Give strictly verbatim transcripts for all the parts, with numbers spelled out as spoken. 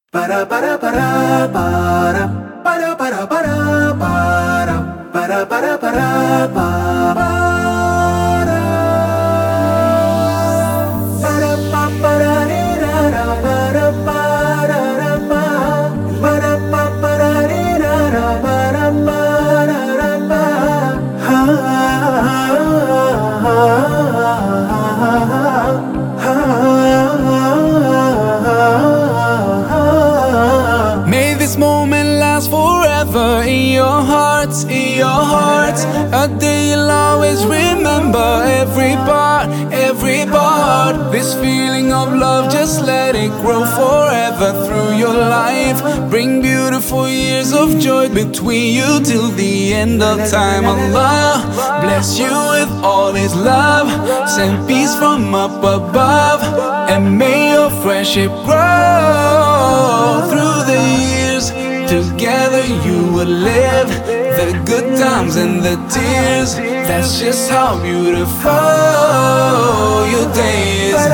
Para para para para para para para para para para para para May this moment last forever in your hearts, in your hearts. A day you'll always remember every part, every part. This feeling of love, just let it grow forever through your life. Bring beautiful years of joy between you till the end of time. Allah bless you with all His love. Send peace from up above, and may your friendship grow through the years. Together you will live the good times and the tears. That's just how beautiful your day is.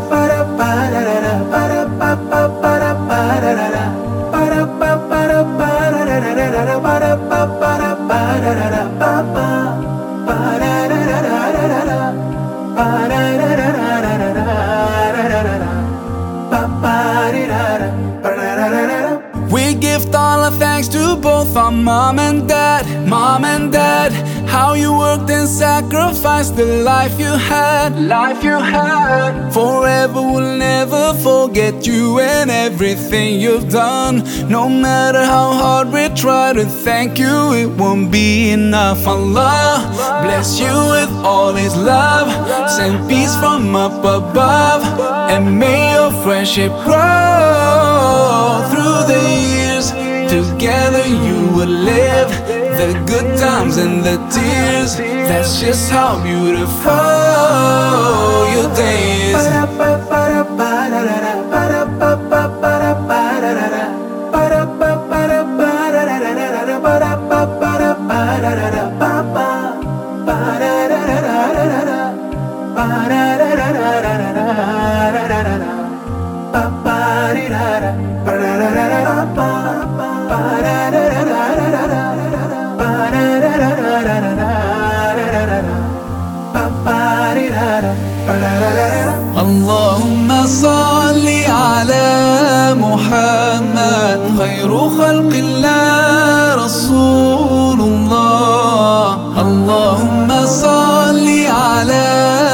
We give all our thanks to both our mom and dad, mom and dad. How you worked and sacrificed the life you had, life you had. Forever we'll never forget you and everything you've done. No matter how hard we try to thank you, it won't be enough. Allah bless you with all His love. Send peace from up above, and may your friendship grow through the years. Together you will live the good times and the tears. That's just how beautiful your day is. اللهم صل على محمد خير خلق الله رسول الله. اللهم صل على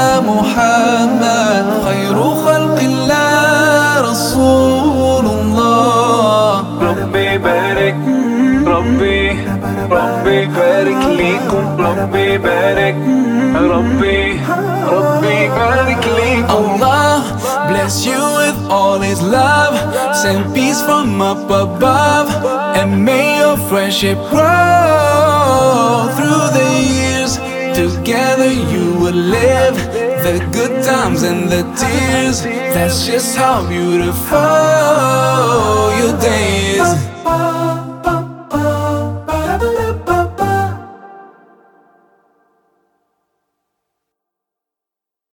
محمد خير خلق الله رسول الله. ربي بارك ربي ربي بارك ليكم. ربي بارك ربي ربي بارك ليكم. Allah bless you with all His love. Send peace from up above, and may your friendship grow through the years. Together you will live the good times and the tears. That's just how beautiful